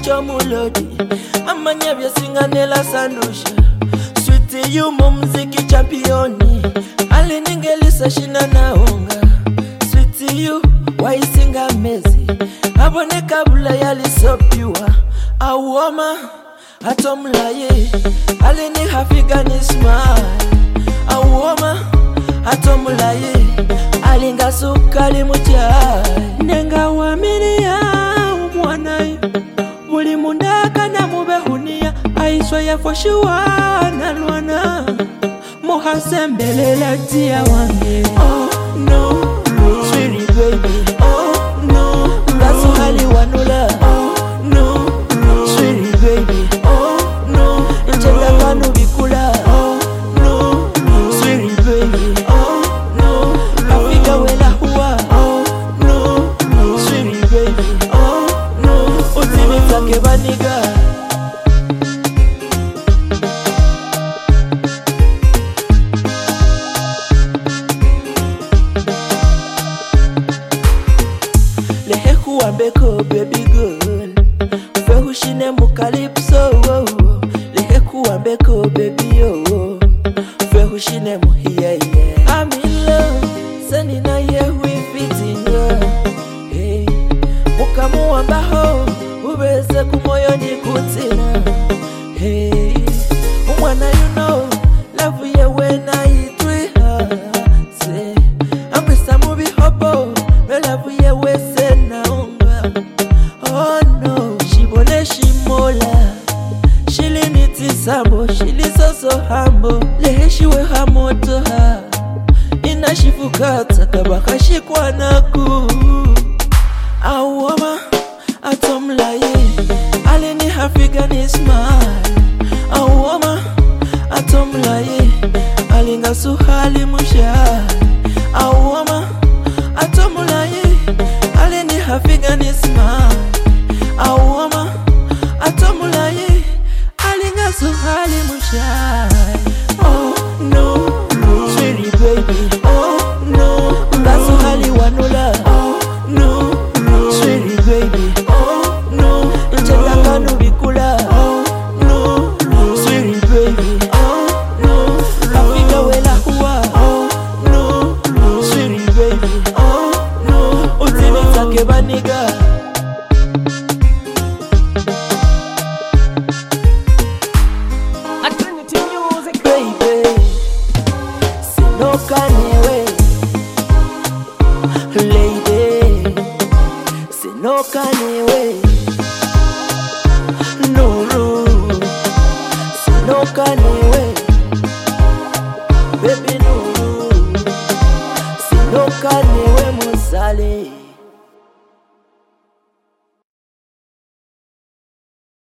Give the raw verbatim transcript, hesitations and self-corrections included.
cho mulodi amanya bya singanela sandusha sweet you mumziki championi ali ningelisa shina naonga sweet you waisinga mezi abone kabula yali so pure awoma atomlaye ali ni hafiga ni smile awoma atomlaye ali ngasukali mujai nenga wamini ya umwanai buli mundaka na mubehunia aiswa ya foshiwa na luana muhasembelela tia wange oh no, no sweetie baby oh no, no hali wanula oh no, no sweetie baby oh no nchenda kanu bikula oh no, no sweetie baby oh no Afrika wela huwa oh no, no sweetie baby oh no utimita kebaniga Beko baby girl Fehushine mukalipso Lehekuwa beko baby oh Fehushine muhiya yeah I'm in love Sani na ye we fit in love Hey Mukamu ambaho Ubeze kumoyo ni kutina Hey Umwana you know Love ye when I twi her Say Ambisa mubi hopo Me love ye we say na oh no, shibone shimola Shili niti sambo, shili so so hambo Lehe shiwe hamoto ha Ina shifukata kabaka shikwa naku Awama, atomlaye Ali ni hafiga ni smile Awama, atomlaye Ali nga suhali musha Awama, atomlaye Ali ni hafiga ni smile Awama atomulaye alinga suhali mushai oh no, no sweetie baby oh no ngasu hali wanula oh no, no sweetie baby oh no nchenda kanu bikula oh no, no sweetie baby oh no Afrika wela huwa oh no, no sweetie baby oh no utimita kebaniga Lady, sino kanewe Nuru, sino kanewe Baby Nuru, sino kanewe musale